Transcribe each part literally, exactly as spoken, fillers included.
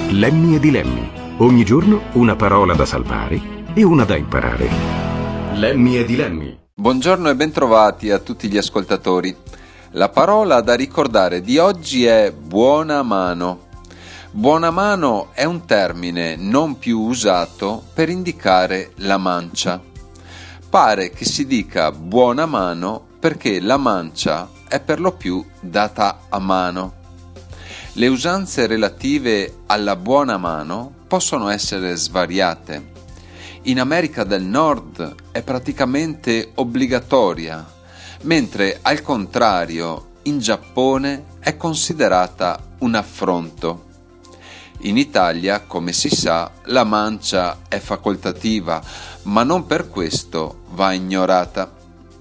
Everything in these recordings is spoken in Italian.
Lemmy e Dilemmi. Ogni giorno una parola da salvare e una da imparare. Lemmy e Dilemmi. Buongiorno e bentrovati a tutti gli ascoltatori. La parola da ricordare di oggi è buona mano. Buona mano è un termine non più usato per indicare la mancia. Pare che si dica buona mano perché la mancia è per lo più data a mano. Le usanze relative alla buona mano possono essere svariate. In America del Nord è praticamente obbligatoria, mentre al contrario in Giappone è considerata un affronto. In Italia, come si sa, la mancia è facoltativa, ma non per questo va ignorata.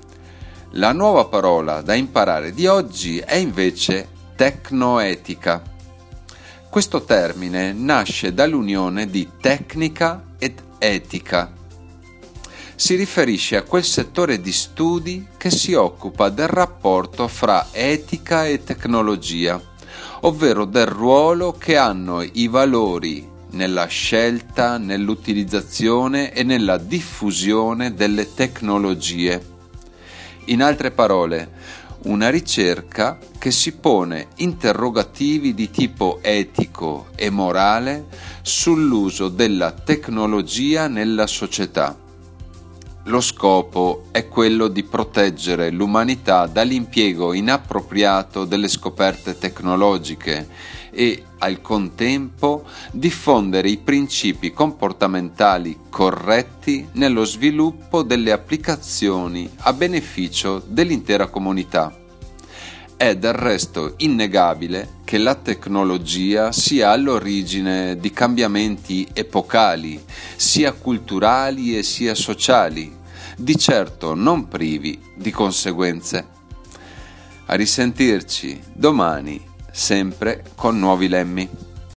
La nuova parola da imparare di oggi è invece tecnoetica. Questo termine nasce dall'unione di tecnica ed etica. Si riferisce a quel settore di studi che si occupa del rapporto fra etica e tecnologia, ovvero del ruolo che hanno i valori nella scelta, nell'utilizzazione e nella diffusione delle tecnologie. In altre parole, una ricerca che si pone interrogativi di tipo etico e morale sull'uso della tecnologia nella società. Lo scopo è quello di proteggere l'umanità dall'impiego inappropriato delle scoperte tecnologiche e, al contempo, diffondere i principi comportamentali corretti nello sviluppo delle applicazioni a beneficio dell'intera comunità. È del resto innegabile che la tecnologia sia all'origine di cambiamenti epocali, sia culturali e sia sociali, di certo non privi di conseguenze. A risentirci domani, sempre con nuovi lemmi.